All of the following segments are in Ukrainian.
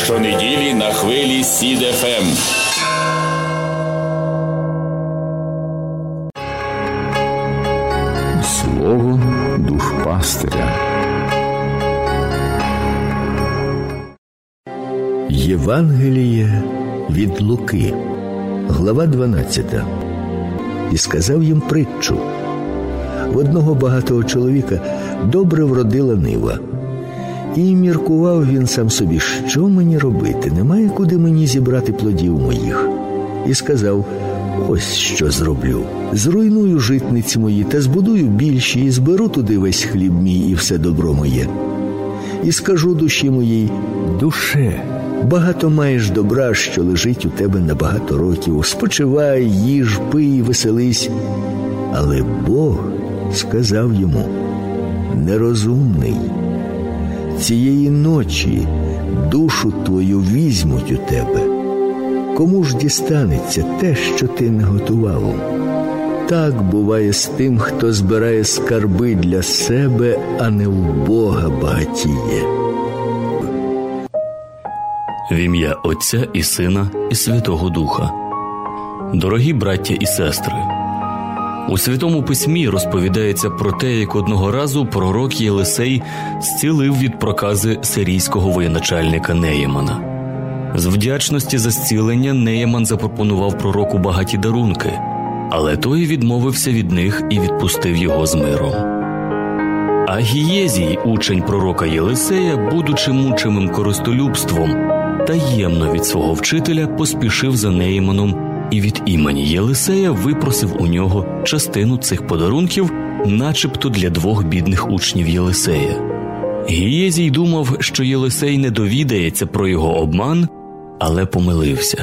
щонеділі на хвилі СІД ФМ. Слово душпастиря. Євангеліє від Луки, глава 12. І сказав їм притчу. В одного багатого чоловіка добре вродила нива. І міркував він сам собі, що мені робити, немає куди мені зібрати плодів моїх. І сказав, ось що зроблю. Зруйную житниці мої та збудую більші, і зберу туди весь хліб мій і все добро моє. І скажу душі моїй, душе, багато маєш добра, що лежить у тебе на багато років. Спочивай, їж, пий, веселись. Але Бог сказав йому, нерозумний, цієї ночі душу твою візьмуть у тебе. Кому ж дістанеться те, що ти не готував? Так буває з тим, хто збирає скарби для себе, а не в Бога багатіє. В ім'я Отця і Сина і Святого Духа. Дорогі браття і сестри, у Святому Письмі розповідається про те, як одного разу пророк Єлисей зцілив від прокази сирійського воєначальника Неємана. З вдячності за зцілення Неєман запропонував пророку багаті дарунки, але той відмовився від них і відпустив його з миром. А Гієзій, учень пророка Єлисея, будучи мучимим користолюбством, таємно від свого вчителя поспішив за Неєманом і від імені Єлисея випросив у нього частину цих подарунків, начебто для двох бідних учнів Єлисея. Гієзій думав, що Єлисей не довідається про його обман, але помилився.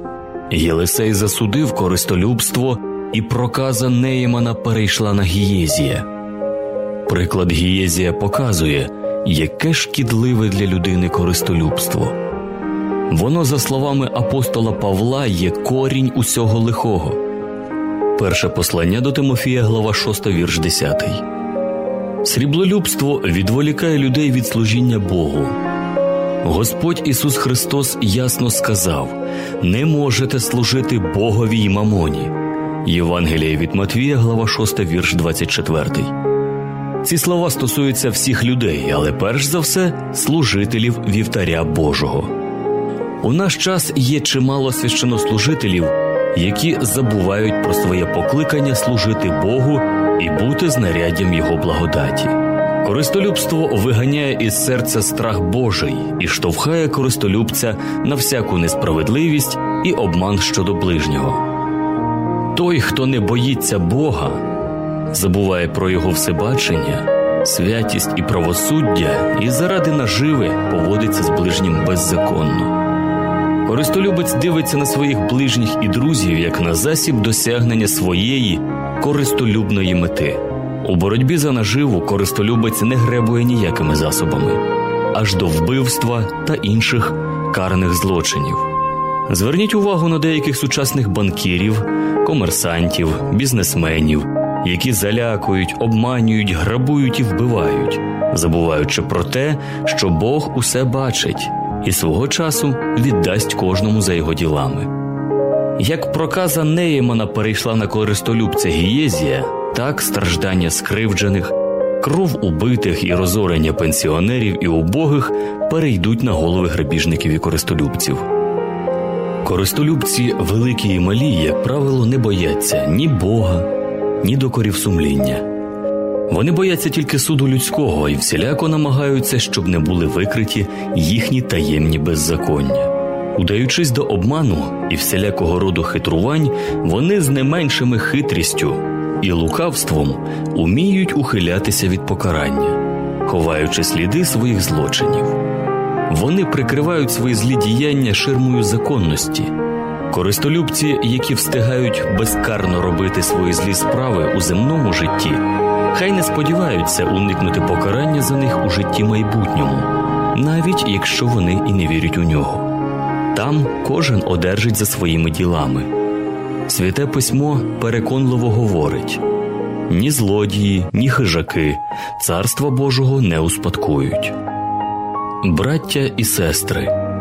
Єлисей засудив користолюбство, і проказа Неємана перейшла на Гієзія. Приклад Гієзія показує, яке шкідливе для людини користолюбство. Воно, за словами апостола Павла, є корінь усього лихого. Перше послання до Тимофія, глава 6, вірш 10. Сріблолюбство відволікає людей від служіння Богу. Господь Ісус Христос ясно сказав: «Не можете служити Богові й мамоні». Євангеліє від Матвія, глава 6, вірш 24. Ці слова стосуються всіх людей, але перш за все служителів вівтаря Божого. У наш час є чимало священнослужителів, які забувають про своє покликання служити Богу і бути знаряддям Його благодаті. Користолюбство виганяє із серця страх Божий і штовхає користолюбця на всяку несправедливість і обман щодо ближнього. Той, хто не боїться Бога, забуває про Його всебачення, святість і правосуддя і заради наживи поводиться з ближнім беззаконно. Користолюбець дивиться на своїх ближніх і друзів як на засіб досягнення своєї користолюбної мети. У боротьбі за наживу користолюбець не гребує ніякими засобами, аж до вбивства та інших карних злочинів. Зверніть увагу на деяких сучасних банкірів, комерсантів, бізнесменів, які залякують, обманюють, грабують і вбивають, забуваючи про те, що Бог усе бачить і свого часу віддасть кожному за його ділами. Як проказа Неємана перейшла на користолюбця Гієзія, так страждання скривджених, кров убитих і розорення пенсіонерів і убогих перейдуть на голови грабіжників і користолюбців. Користолюбці, великі і малі, як правило, не бояться ні Бога, ні докорів сумління. Вони бояться тільки суду людського і всіляко намагаються, щоб не були викриті їхні таємні беззаконня. Удаючись до обману і всілякого роду хитрувань, вони з не меншими хитрістю і лукавством уміють ухилятися від покарання, ховаючи сліди своїх злочинів. Вони прикривають свої злі діяння ширмою законності. Користолюбці, які встигають безкарно робити свої злі справи у земному житті, хай не сподіваються уникнути покарання за них у житті майбутньому, навіть якщо вони і не вірять у нього. Там кожен одержить за своїми ділами. Святе Письмо переконливо говорить: ні злодії, ні хижаки Царства Божого не успадкують. Браття і сестри,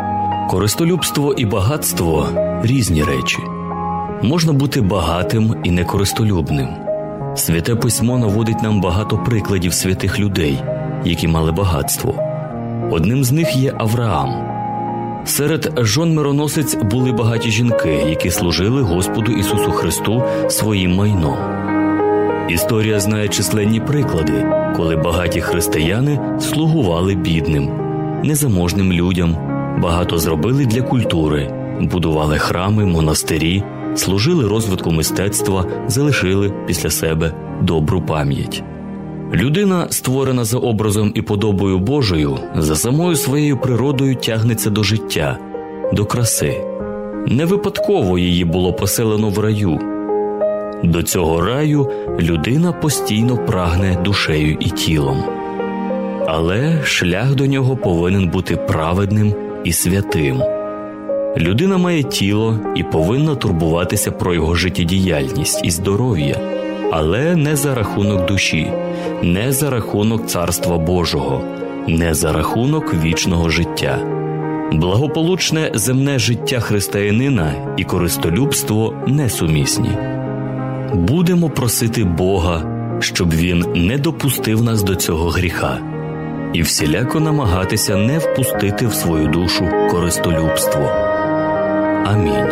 Користолюбство і багатство – різні речі. Можна бути багатим і некористолюбним. Святе Письмо наводить нам багато прикладів святих людей, які мали багатство. Одним з них є Авраам. Серед жон мироносиць були багаті жінки, які служили Господу Ісусу Христу своїм майном. Історія знає численні приклади, коли багаті християни слугували бідним, незаможним людям, багато зробили для культури, будували храми, монастирі, служили розвитку мистецтва, залишили після себе добру пам'ять. Людина, створена за образом і подобою Божою, за самою своєю природою тягнеться до життя, до краси. Не випадково її було поселено в раю. До цього раю людина постійно прагне душею і тілом. Але шлях до нього повинен бути праведним і святим. Людина має тіло і повинна турбуватися про його життєдіяльність і здоров'я, але не за рахунок душі, не за рахунок Царства Божого, не за рахунок вічного життя. Благополучне земне життя християнина і користолюбство несумісні. Будемо просити Бога, щоб Він не допустив нас до цього гріха, і всіляко намагатися не впустити в свою душу користолюбство. Амінь.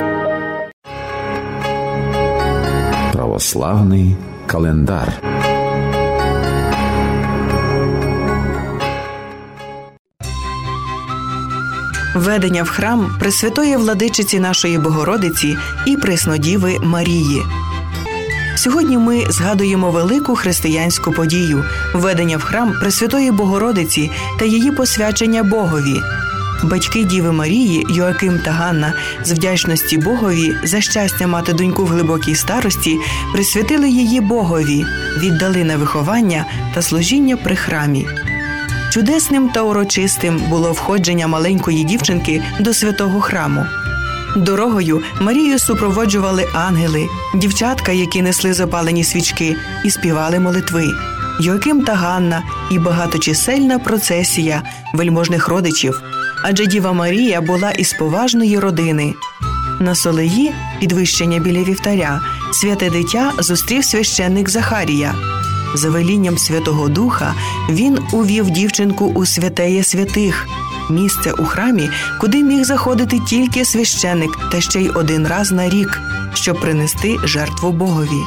Православний календар. Ведення в храм Пресвятої Владичиці нашої Богородиці і Преснодіви Марії. Сьогодні ми згадуємо велику християнську подію – ведення в храм Пресвятої Богородиці та її посвячення Богові. Батьки Діви Марії, Йоаким та Ганна, з вдячності Богові за щастя мати доньку в глибокій старості, присвятили її Богові, віддали на виховання та служіння при храмі. Чудесним та урочистим було входження маленької дівчинки до святого храму. Дорогою Марію супроводжували ангели, дівчатка, які несли запалені свічки і співали молитви, Йоаким та Ганна і багаточисельна процесія вельможних родичів, адже Діва Марія була із поважної родини. На Солеї, підвищення біля вівтаря, святе дитя зустрів священник Захарія. За велінням Святого Духа він увів дівчинку у святеє святих, місце у храмі, куди міг заходити тільки священник та ще й один раз на рік, щоб принести жертву Богові.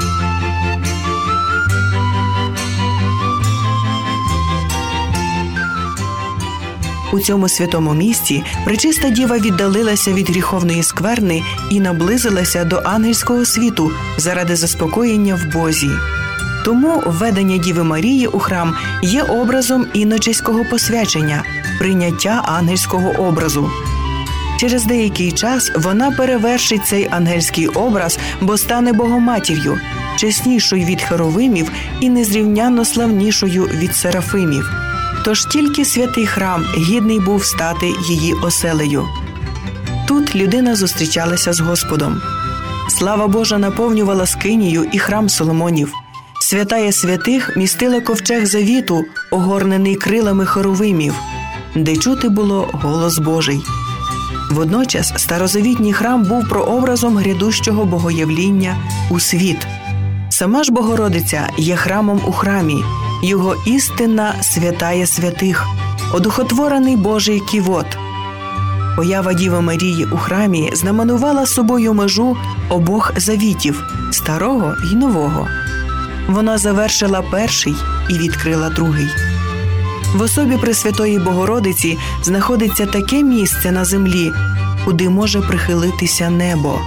У цьому святому місці Пречиста Діва віддалилася від гріховної скверни і наблизилася до ангельського світу заради заспокоєння в Бозі. Тому введення Діви Марії у храм є образом іночеського посвячення, прийняття ангельського образу. Через деякий час вона перевершить цей ангельський образ, бо стане Богоматір'ю, чеснішою від херовимів і незрівнянно славнішою від серафимів. Тож тільки святий храм гідний був стати її оселею. Тут людина зустрічалася з Господом. Слава Божа наповнювала скинію і храм Соломонів. Святая святих містила ковчег завіту, огорнений крилами херовимів, де чути було голос Божий. Водночас старозавітній храм був прообразом грядущого богоявління у світ. Сама ж Богородиця є храмом у храмі, його істинна святая святих, одухотворений Божий ківот. Поява Діви Марії у храмі знаменувала собою межу обох завітів – старого й нового. Вона завершила перший і відкрила другий. В особі Пресвятої Богородиці знаходиться таке місце на землі, куди може прихилитися небо.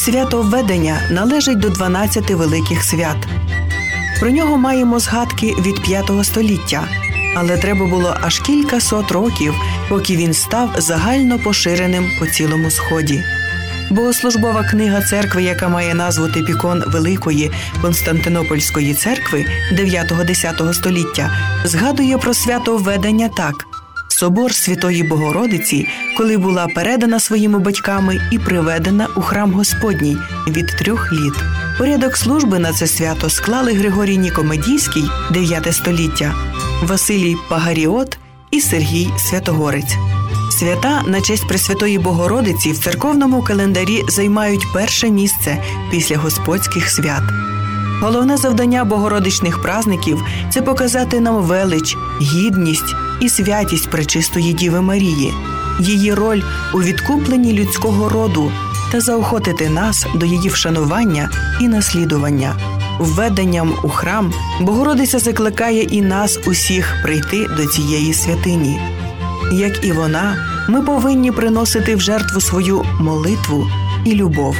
Свято Введення належить до 12 великих свят. Про нього маємо згадки від 5 століття, але треба було аж кількасот років, поки він став загально поширеним по цілому Сході. Богослужбова книга церкви, яка має назву Типікон Великої Константинопольської церкви 9-10 століття, згадує про свято Введення так. Собор Святої Богородиці, коли була передана своїми батьками і приведена у храм Господній від 3 літ. Порядок служби на це свято склали Григорій Нікомедійський, 9 століття, Василій Пагаріот і Сергій Святогорець. Свята на честь Пресвятої Богородиці в церковному календарі займають перше місце після Господських свят. Головне завдання богородичних праздників – це показати нам велич, гідність і святість Пречистої Діви Марії, її роль у відкупленні людського роду та заохотити нас до її вшанування і наслідування. Введенням у храм Богородиця закликає і нас усіх прийти до цієї святині. Як і вона, ми повинні приносити в жертву свою молитву і любов.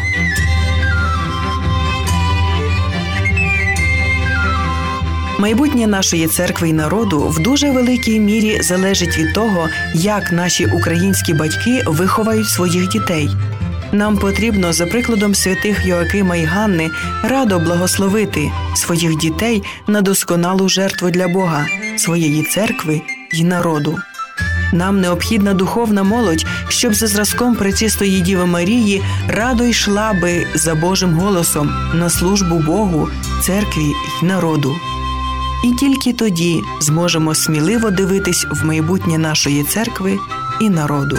Майбутнє нашої церкви і народу в дуже великій мірі залежить від того, як наші українські батьки виховають своїх дітей. Нам потрібно, за прикладом святих Йоакима і Ганни, радо благословити своїх дітей на досконалу жертву для Бога, своєї церкви і народу. Нам необхідна духовна молодь, щоб за зразком Пречистої Діви Марії радо йшла би за Божим голосом на службу Богу, церкві й народу. І тільки тоді зможемо сміливо дивитись в майбутнє нашої церкви і народу.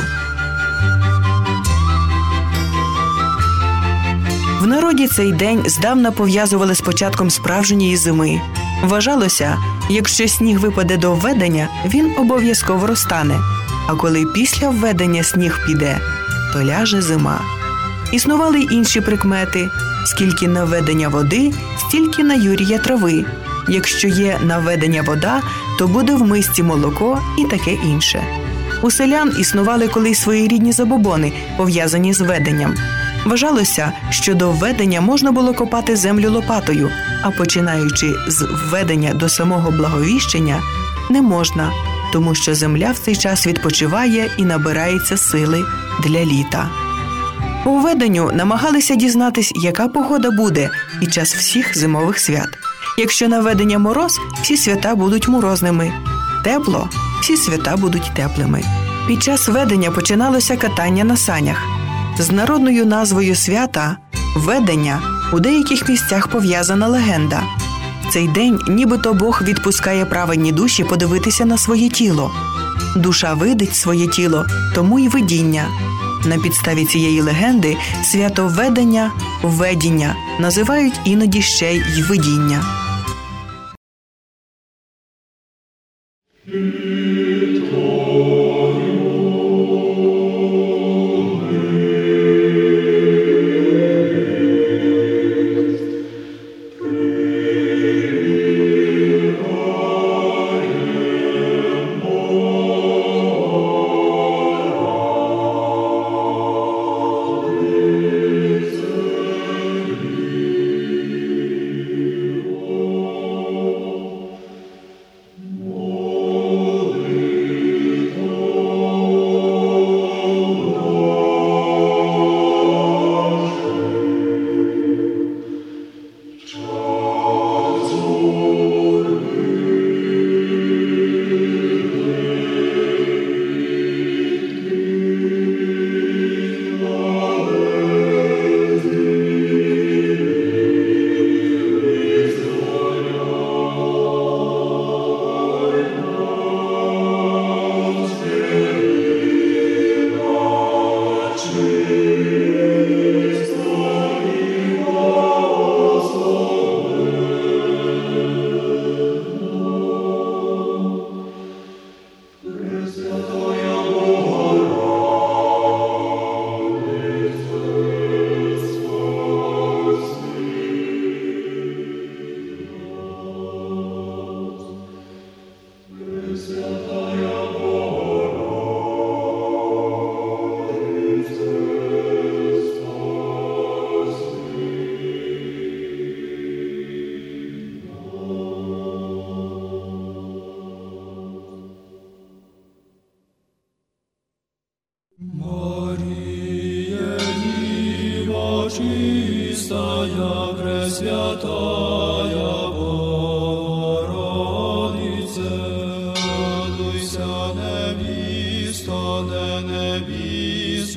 В народі цей день здавна пов'язували з початком справжньої зими. Вважалося, якщо сніг випаде до введення, він обов'язково розтане, а коли після введення сніг піде, то ляже зима. Існували й інші прикмети – скільки наведення води, стільки на Юрія трави. Якщо є наведення вода, то буде в мисці молоко і таке інше. У селян існували колись своєрідні забобони, пов'язані з веденням. Вважалося, що до введення можна було копати землю лопатою, а починаючи з введення до самого Благовіщення, не можна, тому що земля в цей час відпочиває і набирається сили для літа. По введенню намагалися дізнатись, яка погода буде під час всіх зимових свят. Якщо на введення мороз, всі свята будуть морозними. Тепло – всі свята будуть теплими. Під час введення починалося катання на санях. З народною назвою свята «Введення» у деяких місцях пов'язана легенда. В цей день нібито Бог відпускає праведні душі подивитися на своє тіло. Душа видить своє тіло, тому й видіння. На підставі цієї легенди свято Введення – «Введіння» називають іноді ще й «Видіння».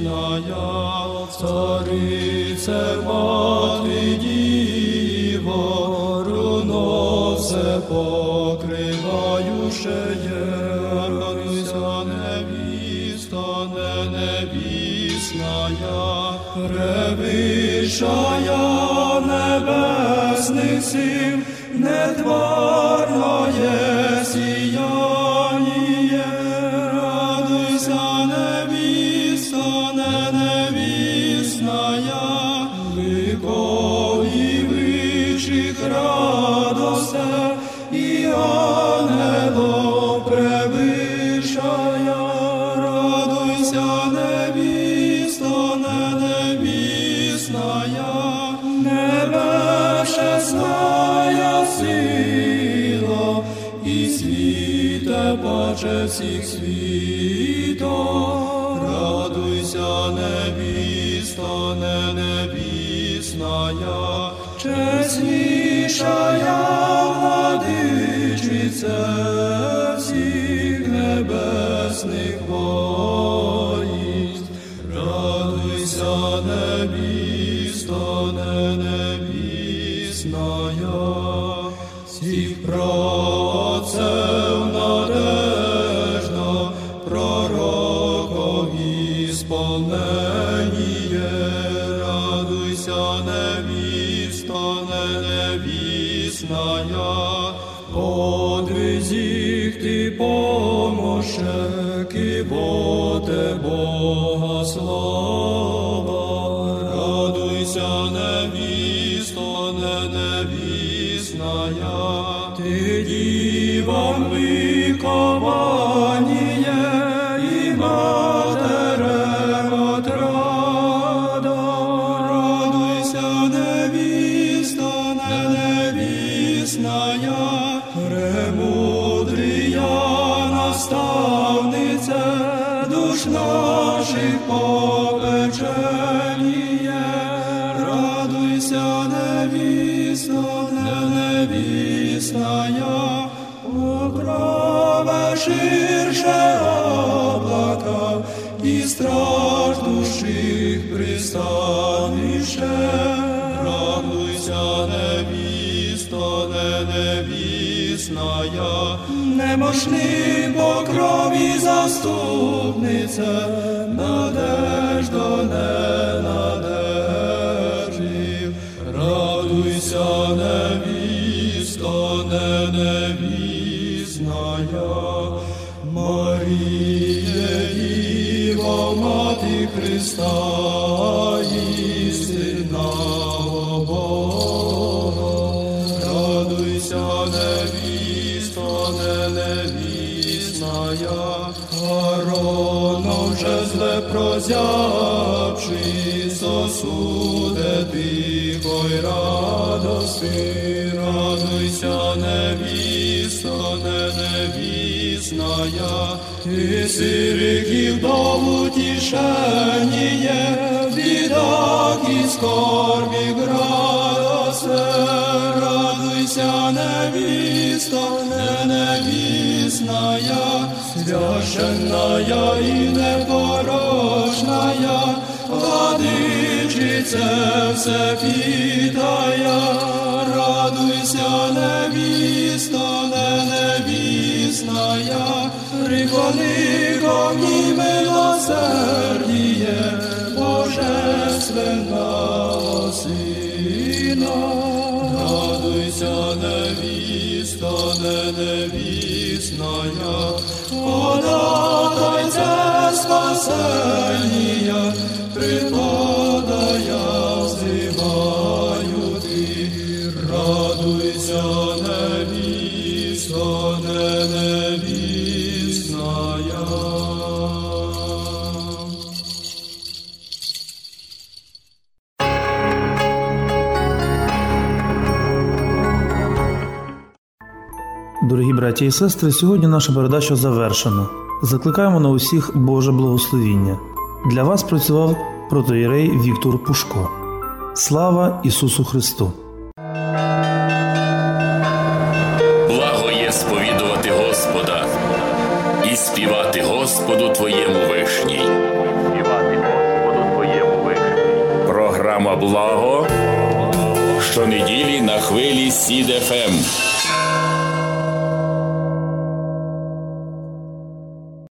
вічная, царице мати діво, руно все покриваючеє, радуйся невіста, невісная, превищая небесних сил, нетварное сияние, радуйся невіста, невісная, ликов і вищих радостей, і ангелов превищая, радуйся невіста, невісная, небесная сила, і світе паче всіх світов, радуйся невіста, невісная, чеснішая владичице всіх небесних воїнств, радуйся невіста, невісная, всіх праотців надежда, пророков ісполненіє, радуйся невіста, невісная, подвизих ти помощек, і воте Бога слава, радуйся невіста, невісная, ти дівам викованіє, і матерем отрада, радуйся невіста, невісная, премудрія наставниця, душ наших попеченіє, радуйся невіста, невісная, покрове ширше облака, і страх душих пристанище, радуйся невіста, невісная, немощний покрові заступниця, надежда ненадежів, радуйся невіста, невісная, Маріє Діво, мати Христа, істинного Бога, радуйся невіста, невісная, Аароном жезле прозявши, сосуде тихой радости, радуйся невіста, невісная, ти сириків до утішеніє, в бідах і скорбі градосе, радуйся невіста, невісная, священная и непорочная, владычице всепитая, радуйся невіста, невісная, преклони ко мне милосердие Божественного Сына, радуйся невіста, невісная, податайце спасения, преподая взываю ты, радуйся невіста, невісная. Дорогі браті і сестри, сьогодні наша передача завершена. Закликаємо на усіх Боже благословіння. Для вас працював протоієрей Віктор Пушко. Слава Ісусу Христу! Благо є сповідувати Господа і співати Господу Твоєму вишній. Співати Господу Програма «Благо» щонеділі на хвилі СІД-ФМ.